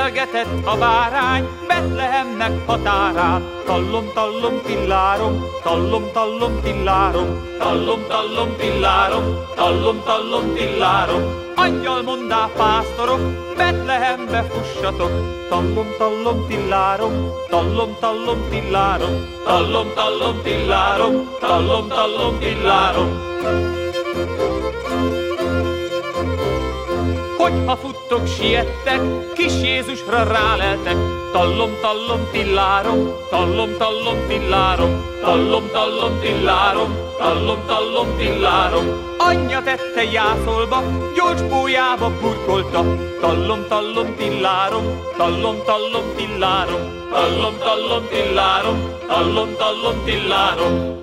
Énekelgetett a bárány Betlehemnek határán. Tallom, tallom, tillárom, tallom, tallom, tillárom, tallom, tallom, tillárom, tallom, tallom, tillárom. Angyal mondá pásztorok, Betlehembe fussatok, tallom, tallom, tillárom, tallom, tallom, tillárom, tallom, tallom, tillárom, tallom, tallom, tillárom. Hogyha futtok, siettek, kis Jézusra ráleltek, tallom, tallom, tillárom, tallom, tallom, tillárom, tallom, tallom, tillárom, tallom, tallom, tillárom. Anyja tette jászolba, gyógyspójába burkolta, tallom, tallom, tillárom, tallom, tallom, tillárom, tallom, tallom, tillárom, tallom, tallom, tillárom.